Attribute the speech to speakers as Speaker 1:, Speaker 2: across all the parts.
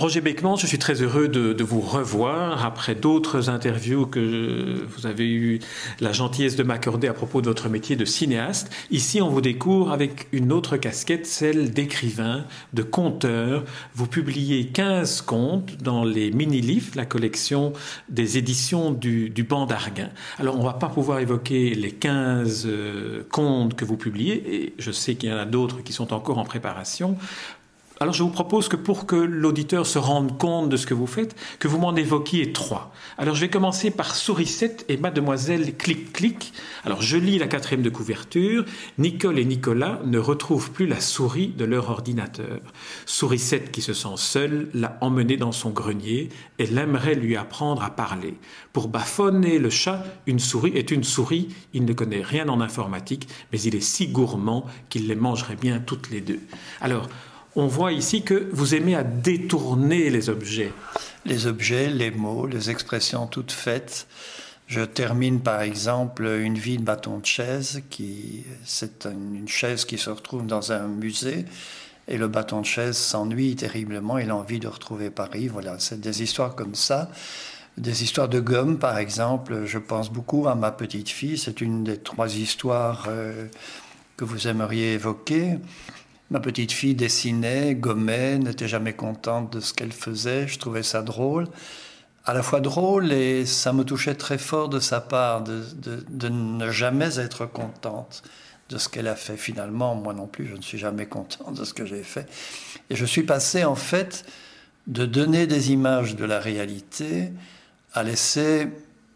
Speaker 1: Roger Beckman, je suis très heureux de vous revoir après d'autres interviews que vous avez eu la gentillesse de m'accorder à propos de votre métier de cinéaste. Ici, on vous découvre avec une autre casquette, celle d'écrivain, de conteur. Vous publiez 15 contes dans les mini-livres, la collection des éditions du Banc d'Arguin. Alors, on ne va pas pouvoir évoquer les 15 contes que vous publiez, et je sais qu'il y en a d'autres qui sont encore en préparation. Alors je vous propose que pour que l'auditeur se rende compte de ce que vous faites, que vous m'en évoquiez 3. Alors je vais commencer par Sourisette et Mademoiselle Clic-Clic. Alors je lis la 4e de couverture. Nicole et Nicolas ne retrouvent plus la souris de leur ordinateur. Sourisette, qui se sent seule, l'a emmenée dans son grenier. Elle aimerait lui apprendre à parler. Pour baffonner le chat, une souris est une souris. Il ne connaît rien en informatique, mais il est si gourmand qu'il les mangerait bien toutes les deux. Alors, on voit ici que vous aimez à détourner les objets.
Speaker 2: Les objets, les mots, les expressions toutes faites. Je termine par exemple Une vie de bâton de chaise, c'est une chaise qui se retrouve dans un musée et le bâton de chaise s'ennuie terriblement, il a envie de retrouver Paris. Voilà, c'est des histoires comme ça. Des histoires de gomme par exemple, je pense beaucoup à Ma petite fille, c'est une des 3 histoires que vous aimeriez évoquer. Ma petite fille dessinait, gommait, n'était jamais contente de ce qu'elle faisait. Je trouvais ça drôle. À la fois drôle et ça me touchait très fort de sa part de ne jamais être contente de ce qu'elle a fait. Finalement, moi non plus, je ne suis jamais contente de ce que j'ai fait. Et je suis passé en fait de donner des images de la réalité à laisser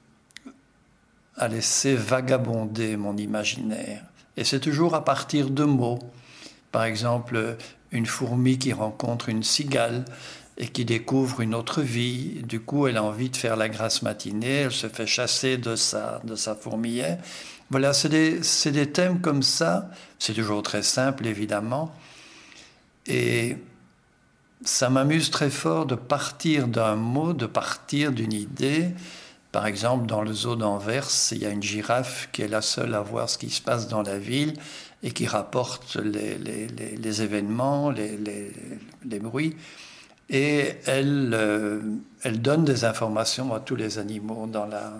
Speaker 2: vagabonder mon imaginaire. Et c'est toujours à partir de mots. Par exemple, une fourmi qui rencontre une cigale et qui découvre une autre vie. Du coup, elle a envie de faire la grasse matinée, elle se fait chasser de sa fourmilière. Voilà, c'est des thèmes comme ça. C'est toujours très simple, évidemment. Et ça m'amuse très fort de partir d'un mot, de partir d'une idée. Par exemple, dans le zoo d'Anvers, il y a une girafe qui est la seule à voir ce qui se passe dans la ville et qui rapporte les événements, les bruits. Et elle donne des informations à tous les animaux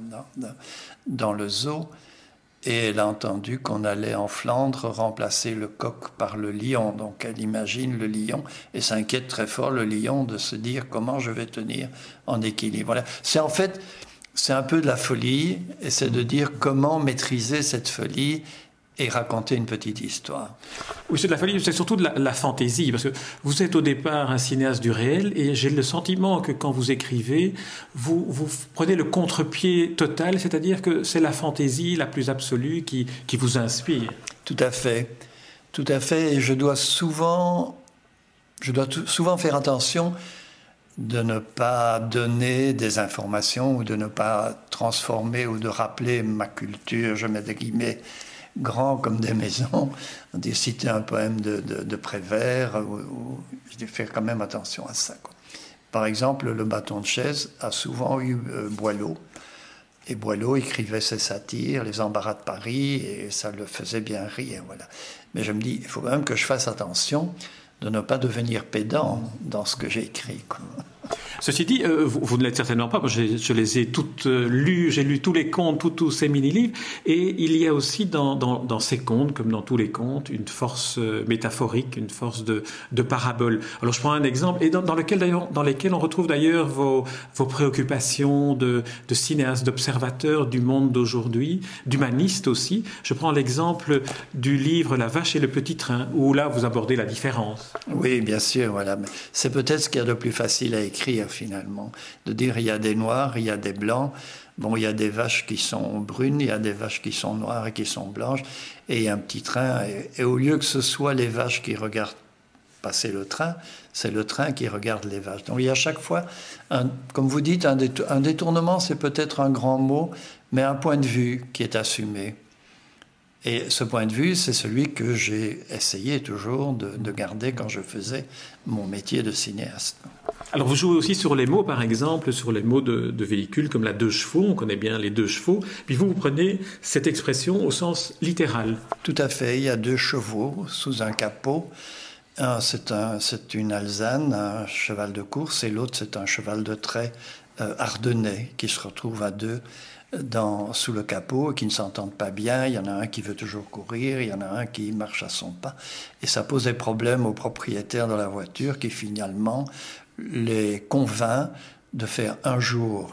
Speaker 2: dans le zoo. Et elle a entendu qu'on allait en Flandre remplacer le coq par le lion. Donc elle imagine le lion et s'inquiète très fort, le lion, de se dire comment je vais tenir en équilibre. Voilà. C'est un peu de la folie, et c'est de dire comment maîtriser cette folie et raconter une petite histoire.
Speaker 1: Oui, c'est de la folie, c'est surtout de la fantaisie, parce que vous êtes au départ un cinéaste du réel, et j'ai le sentiment que quand vous écrivez, vous prenez le contre-pied total, c'est-à-dire que c'est la fantaisie la plus absolue qui vous inspire.
Speaker 2: Tout à fait, et je dois souvent faire attention de ne pas donner des informations ou de ne pas transformer ou de rappeler ma culture, je mets des guillemets grands comme des maisons, de citer un poème de Prévert, je dois faire quand même attention à ça, quoi. Par exemple, le bâton de chaise a souvent eu Boileau, et Boileau écrivait ses satires, les embarras de Paris, et ça le faisait bien rire, voilà. Mais je me dis, il faut quand même que je fasse attention de ne pas devenir pédant dans ce que j'écris, quoi.
Speaker 1: Ceci dit, vous ne l'êtes certainement pas, je les ai toutes lues, j'ai lu tous les contes, tous ces mini-livres, et il y a aussi dans ces contes, comme dans tous les contes, une force métaphorique, une force de parabole. Alors je prends un exemple, et dans lesquels on retrouve d'ailleurs vos préoccupations de cinéaste, d'observateur du monde d'aujourd'hui, d'humaniste aussi. Je prends l'exemple du livre La vache et le petit train, où là vous abordez la différence.
Speaker 2: Oui, bien sûr, voilà. C'est peut-être ce qu'il y a de plus facile à écrire finalement, de dire il y a des noirs, il y a des blancs, bon, il y a des vaches qui sont brunes, il y a des vaches qui sont noires et qui sont blanches, et il y a un petit train, et au lieu que ce soit les vaches qui regardent passer le train, c'est le train qui regarde les vaches. Donc il y a à chaque fois, comme vous dites, un détournement, c'est peut-être un grand mot, mais un point de vue qui est assumé. Et ce point de vue, c'est celui que j'ai essayé toujours de garder quand je faisais mon métier de cinéaste.
Speaker 1: Alors vous jouez aussi sur les mots, par exemple, sur les mots de véhicules comme la 2 chevaux, on connaît bien les 2 chevaux, puis vous prenez cette expression au sens littéral.
Speaker 2: Tout à fait, il y a 2 chevaux sous un capot, Un, c'est une alezane, un cheval de course, et l'autre, c'est un cheval de trait ardennais qui se retrouve à deux sous le capot, qui ne s'entendent pas bien. Il y en a un qui veut toujours courir, il y en a un qui marche à son pas. Et ça pose des problèmes aux propriétaires de la voiture qui finalement les convainc de faire un jour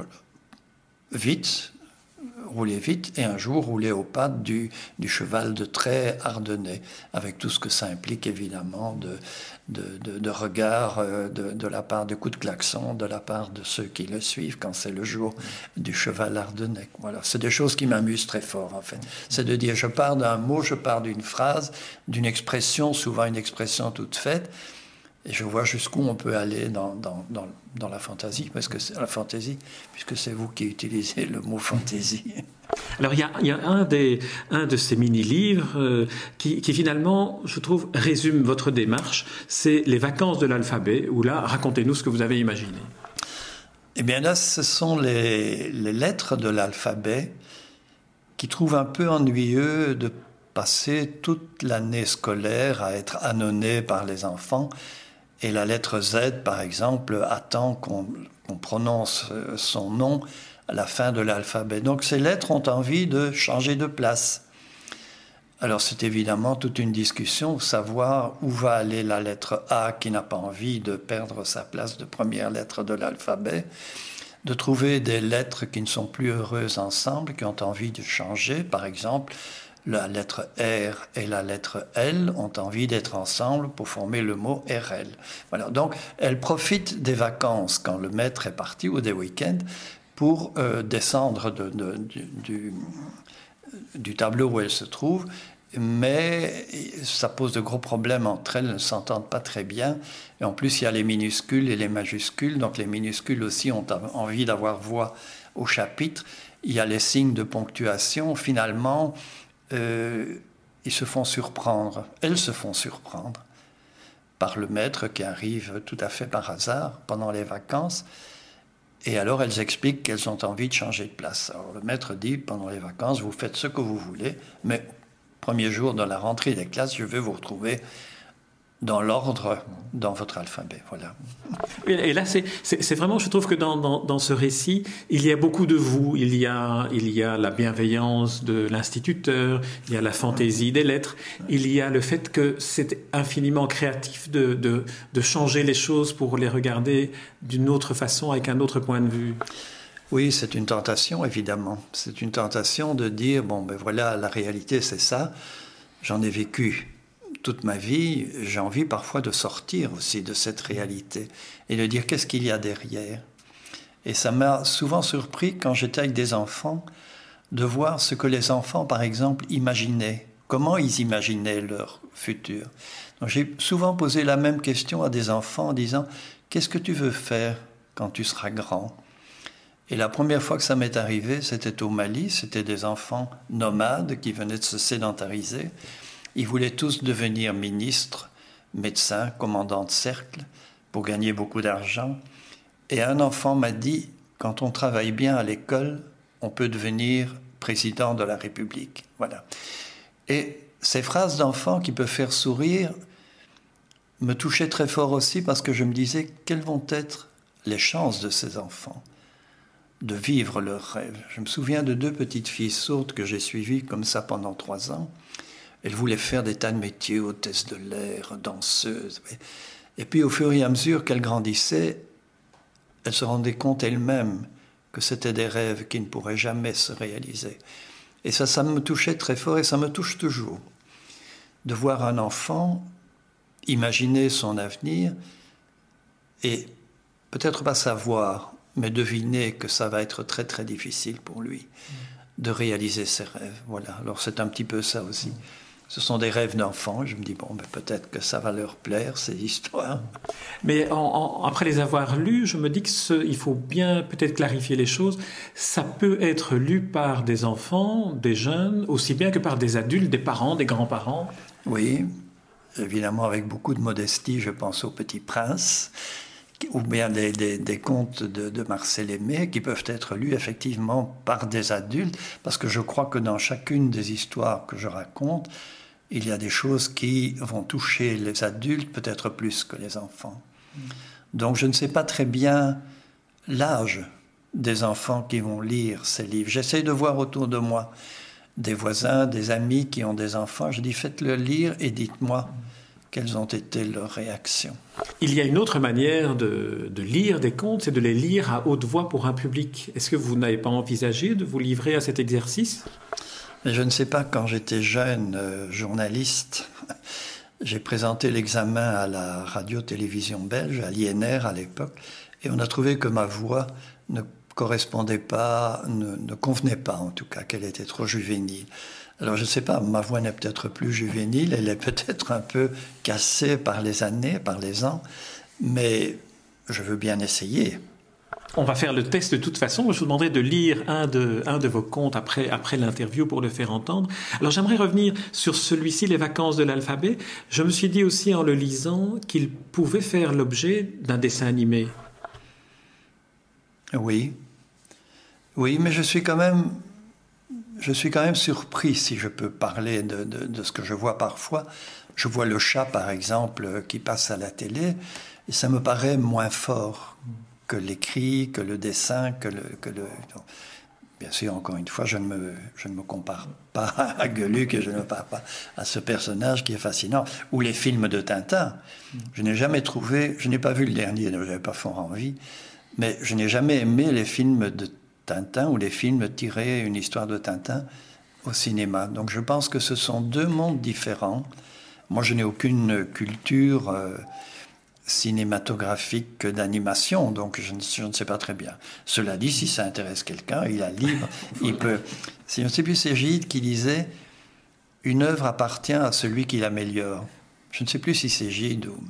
Speaker 2: rouler vite, et un jour rouler aux pattes du cheval de trait ardennais, avec tout ce que ça implique évidemment de regards de la part de coups de klaxon, de la part de ceux qui le suivent quand c'est le jour du cheval ardennais. Voilà, c'est des choses qui m'amusent très fort en fait. C'est de dire, je pars d'un mot, je pars d'une phrase, d'une expression, souvent une expression toute faite, et je vois jusqu'où on peut aller dans la fantaisie, puisque c'est vous qui utilisez le mot fantaisie.
Speaker 1: Alors il y a un de ces mini-livres qui finalement, je trouve, résume votre démarche. C'est les vacances de l'alphabet, où là, racontez-nous ce que vous avez imaginé.
Speaker 2: Eh bien là, ce sont les lettres de l'alphabet qui trouvent un peu ennuyeux de passer toute l'année scolaire à être ânonné par les enfants. Et la lettre Z, par exemple, attend qu'on prononce son nom à la fin de l'alphabet. Donc ces lettres ont envie de changer de place. Alors c'est évidemment toute une discussion, savoir où va aller la lettre A qui n'a pas envie de perdre sa place de première lettre de l'alphabet, de trouver des lettres qui ne sont plus heureuses ensemble, qui ont envie de changer. Par exemple, la lettre R et la lettre L ont envie d'être ensemble pour former le mot RL. Voilà. Donc, elles profitent des vacances quand le maître est parti ou des week-ends pour descendre du tableau où elles se trouvent. Mais ça pose de gros problèmes entre elles, elles ne s'entendent pas très bien. Et en plus, il y a les minuscules et les majuscules. Donc, les minuscules aussi ont envie d'avoir voix au chapitre. Il y a les signes de ponctuation. Finalement, ils se font surprendre, elles se font surprendre par le maître qui arrive tout à fait par hasard pendant les vacances. Et alors elles expliquent qu'elles ont envie de changer de place. Alors le maître dit, pendant les vacances, vous faites ce que vous voulez, mais premier jour de la rentrée des classes, je vais vous retrouver dans l'ordre, dans votre alphabet. Voilà.
Speaker 1: Et là, c'est vraiment, je trouve que dans ce récit, il y a beaucoup de vous. Il y a la bienveillance de l'instituteur, il y a la fantaisie des lettres, il y a le fait que c'est infiniment créatif de changer les choses pour les regarder d'une autre façon, avec un autre point de vue.
Speaker 2: Oui, c'est une tentation, évidemment. C'est une tentation de dire, bon, ben voilà, la réalité, c'est ça. J'en ai vécu toute ma vie, j'ai envie parfois de sortir aussi de cette réalité et de dire qu'est-ce qu'il y a derrière. Et ça m'a souvent surpris quand j'étais avec des enfants de voir ce que les enfants, par exemple, imaginaient, comment ils imaginaient leur futur. Donc, j'ai souvent posé la même question à des enfants en disant « Qu'est-ce que tu veux faire quand tu seras grand ?» Et la première fois que ça m'est arrivé, c'était au Mali, c'était des enfants nomades qui venaient de se sédentariser. Ils voulaient tous devenir ministres, médecins, commandants de cercle, pour gagner beaucoup d'argent. Et un enfant m'a dit, quand on travaille bien à l'école, on peut devenir président de la République. Voilà. Et ces phrases d'enfants qui peuvent faire sourire me touchaient très fort aussi parce que je me disais, quelles vont être les chances de ces enfants de vivre leurs rêves. Je me souviens de 2 petites filles sourdes que j'ai suivies comme ça pendant 3 ans. Elles voulaient faire des tas de métiers, hôtesse de l'air, danseuse. Et puis au fur et à mesure qu'elles grandissaient, elles se rendaient compte elles-mêmes que c'était des rêves qui ne pourraient jamais se réaliser. Et ça me touchait très fort et ça me touche toujours. De voir un enfant imaginer son avenir et peut-être pas savoir, mais deviner que ça va être très très difficile pour lui de réaliser ses rêves. Voilà, alors c'est un petit peu ça aussi. Ce sont des rêves d'enfants. Je me dis, bon, ben peut-être que ça va leur plaire, ces histoires.
Speaker 1: Mais après les avoir lus, je me dis qu'il faut bien peut-être clarifier les choses. Ça peut être lu par des enfants, des jeunes, aussi bien que par des adultes, des parents, des grands-parents.
Speaker 2: Oui, évidemment avec beaucoup de modestie, je pense au Petit Prince, ou bien des contes de Marcel Aimé qui peuvent être lus effectivement par des adultes, parce que je crois que dans chacune des histoires que je raconte, il y a des choses qui vont toucher les adultes peut-être plus que les enfants. Donc je ne sais pas très bien l'âge des enfants qui vont lire ces livres. J'essaie de voir autour de moi des voisins, des amis qui ont des enfants. Je dis faites-le lire et dites-moi quelles ont été leurs réactions.
Speaker 1: Il y a une autre manière de lire des contes, c'est de les lire à haute voix pour un public. Est-ce que vous n'avez pas envisagé de vous livrer à cet exercice ?
Speaker 2: Mais je ne sais pas, quand j'étais jeune journaliste, j'ai présenté l'examen à la radio-télévision belge, à l'INR à l'époque, et on a trouvé que ma voix ne correspondait pas, ne convenait pas en tout cas, qu'elle était trop juvénile. Alors je ne sais pas, ma voix n'est peut-être plus juvénile, elle est peut-être un peu cassée par les années, par les ans, mais je veux bien essayer.
Speaker 1: On va faire le test de toute façon. Je vous demanderai de lire un de vos contes après l'interview pour le faire entendre. Alors j'aimerais revenir sur celui-ci, Les vacances de l'alphabet. Je me suis dit aussi en le lisant qu'il pouvait faire l'objet d'un dessin animé.
Speaker 2: Oui, mais je suis quand même surpris, si je peux parler de ce que je vois parfois. Je vois le chat, par exemple, qui passe à la télé, et ça me paraît moins fort que l'écrit, que le dessin, que le... Bien sûr, encore une fois, je ne me compare pas à Gueuluc et je ne me compare pas à ce personnage qui est fascinant. Ou les films de Tintin. Je n'ai jamais trouvé... Je n'ai pas vu le dernier, je n'avais pas fort envie, mais je n'ai jamais aimé les films de Tintin ou les films tirés une histoire de Tintin au cinéma. Donc je pense que ce sont deux mondes différents. Moi, je n'ai aucune culture cinématographique que d'animation, donc je ne sais pas très bien. Cela dit, si ça intéresse quelqu'un, il a libre, il peut... Je ne sais plus, c'est Gide qui disait « Une œuvre appartient à celui qui l'améliore ». Je ne sais plus si c'est Gide ou...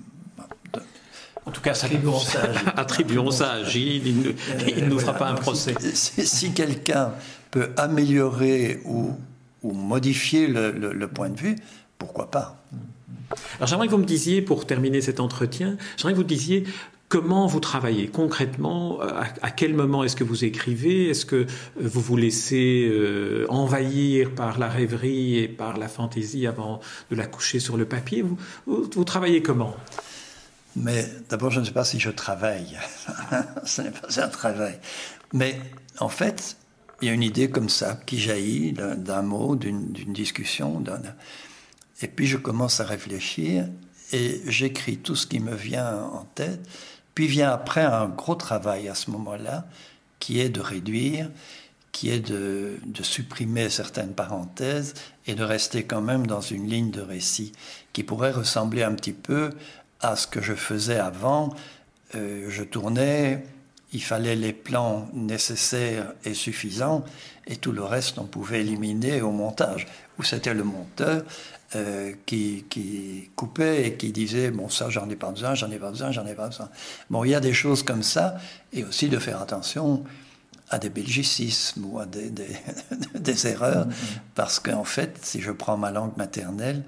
Speaker 1: En tout cas, attribuons ça à Gide, il ne nous fera pas un procès.
Speaker 2: Si quelqu'un peut améliorer ou modifier le point de vue, pourquoi pas ?
Speaker 1: Alors j'aimerais que vous me disiez, pour terminer cet entretien, j'aimerais que vous disiez comment vous travaillez concrètement, à quel moment est-ce que vous écrivez, est-ce que vous vous laissez envahir par la rêverie et par la fantaisie avant de la coucher sur le papier, vous travaillez comment ?
Speaker 2: Mais d'abord, je ne sais pas si je travaille. Ce n'est pas un travail. Mais en fait, il y a une idée comme ça qui jaillit d'un mot, d'une discussion. Et puis je commence à réfléchir et j'écris tout ce qui me vient en tête. Puis vient après un gros travail à ce moment-là, qui est de réduire, qui est de supprimer certaines parenthèses et de rester quand même dans une ligne de récit qui pourrait ressembler un petit peu à ce que je faisais avant. Je tournais, il fallait les plans nécessaires et suffisants, et tout le reste on pouvait éliminer au montage, où c'était le monteur qui coupait et qui disait « bon, ça j'en ai pas besoin, j'en ai pas besoin, j'en ai pas besoin ». Bon, il y a des choses comme ça, et aussi de faire attention à des belgicismes ou à des erreurs, parce qu'en fait, si je prends ma langue maternelle,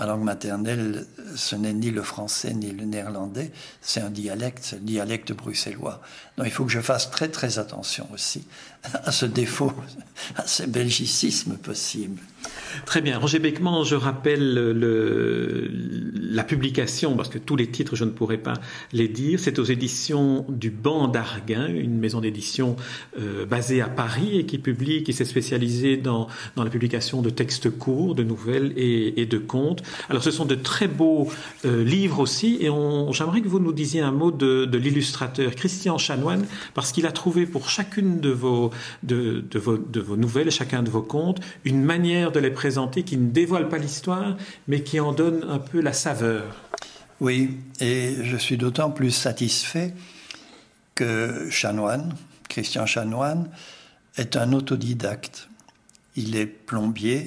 Speaker 2: ce n'est ni le français ni le néerlandais, c'est un dialecte bruxellois. Donc il faut que je fasse très très attention aussi à ce défaut, à ce belgicisme possible.
Speaker 1: Très bien. Roger Beckman, je rappelle la publication, parce que tous les titres, je ne pourrais pas les dire. C'est aux éditions du Banc d'Arguin, une maison d'édition basée à Paris et qui s'est spécialisée dans la publication de textes courts, de nouvelles et de contes. Alors, ce sont de très beaux livres aussi, et j'aimerais que vous nous disiez un mot de l'illustrateur Christian Chanoine, parce qu'il a trouvé pour chacune de vos nouvelles, chacun de vos contes, une manière de les présenter qui ne dévoile pas l'histoire, mais qui en donne un peu la saveur.
Speaker 2: Oui, et je suis d'autant plus satisfait que Christian Chanoine, est un autodidacte. Il est pompier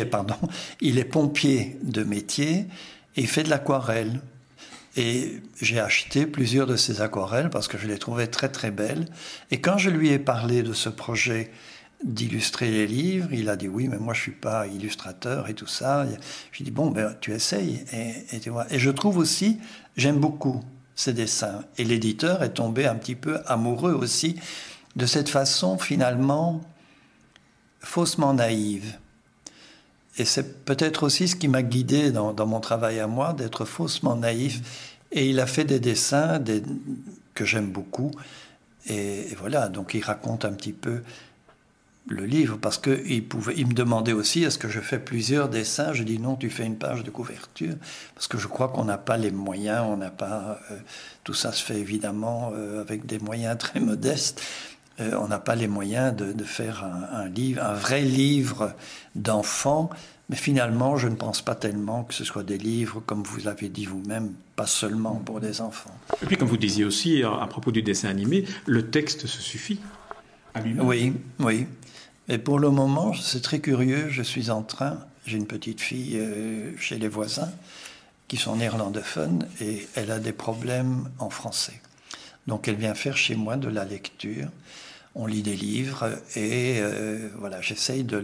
Speaker 2: de métier et il fait de l'aquarelle. Et j'ai acheté plusieurs de ses aquarelles parce que je les trouvais très très belles. Et quand je lui ai parlé de ce projet d'illustrer les livres, il a dit oui, mais moi je suis pas illustrateur et tout ça. J'ai dit bon, ben tu essayes et tu vois. Et je trouve aussi, j'aime beaucoup ces dessins. Et l'éditeur est tombé un petit peu amoureux aussi de cette façon finalement faussement naïve Et c'est peut-être aussi ce qui m'a guidé dans mon travail à moi, d'être faussement naïf. Et il a fait des dessins que j'aime beaucoup. Et voilà, donc il raconte un petit peu le livre, parce qu'il me demandait aussi, est-ce que je fais plusieurs dessins? Je dis non, tu fais une page de couverture, parce que je crois qu'on n'a pas les moyens, on n'a pas... tout ça se fait évidemment avec des moyens très modestes. On n'a pas les moyens de faire un livre, un vrai livre d'enfant, mais finalement, je ne pense pas tellement que ce soit des livres, comme vous l'avez dit vous-même, pas seulement pour des enfants.
Speaker 1: Et puis, comme vous disiez aussi, à propos du dessin animé, le texte se suffit à lui-même.
Speaker 2: Oui, oui. Et pour le moment, c'est très curieux, j'ai une petite fille chez les voisins qui sont néerlandophones et elle a des problèmes en français. Donc elle vient faire chez moi de la lecture, on lit des livres et voilà, j'essaye de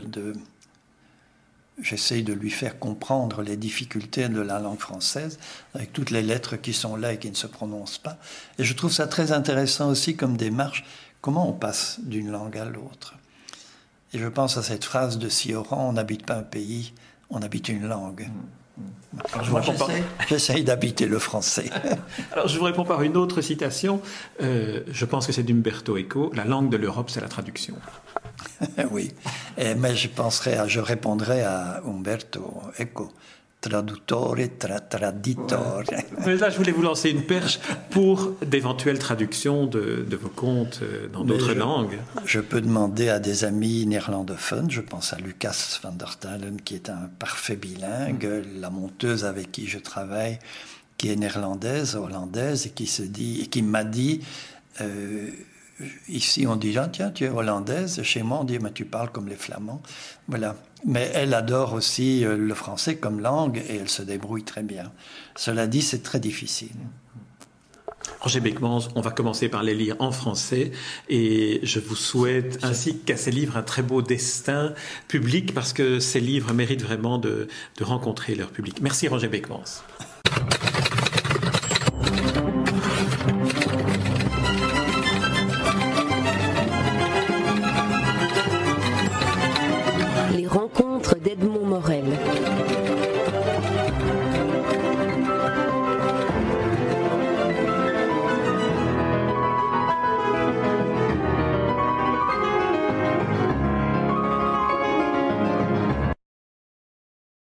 Speaker 2: lui faire comprendre les difficultés de la langue française avec toutes les lettres qui sont là et qui ne se prononcent pas. Et je trouve ça très intéressant aussi comme démarche, comment on passe d'une langue à l'autre. Et je pense à cette phrase de Cioran, on n'habite pas un pays, on habite une langue. Alors, j'essaye d'habiter le français.
Speaker 1: Alors je vous réponds par une autre citation. Je pense que c'est d'Umberto Eco. La langue de l'Europe, c'est la traduction.
Speaker 2: Oui, mais je répondrai à Umberto Eco. Traduttore, traditore.
Speaker 1: Ouais. Mais là, je voulais vous lancer une perche pour d'éventuelles traductions de vos contes dans d'autres langues.
Speaker 2: Je peux demander à des amis néerlandophones, je pense à Lucas van der Talen, qui est un parfait bilingue, la monteuse avec qui je travaille, qui est néerlandaise, hollandaise, et qui m'a dit... ici, on dit, tiens, tu es hollandaise. Chez moi, on dit, mais tu parles comme les Flamands. Voilà. Mais elle adore aussi le français comme langue et elle se débrouille très bien. Cela dit, c'est très difficile.
Speaker 1: Roger Beckmans, on va commencer par les lire en français et je vous souhaite ainsi qu'à ces livres un très beau destin public parce que ces livres méritent vraiment de rencontrer leur public. Merci Roger Beckmans.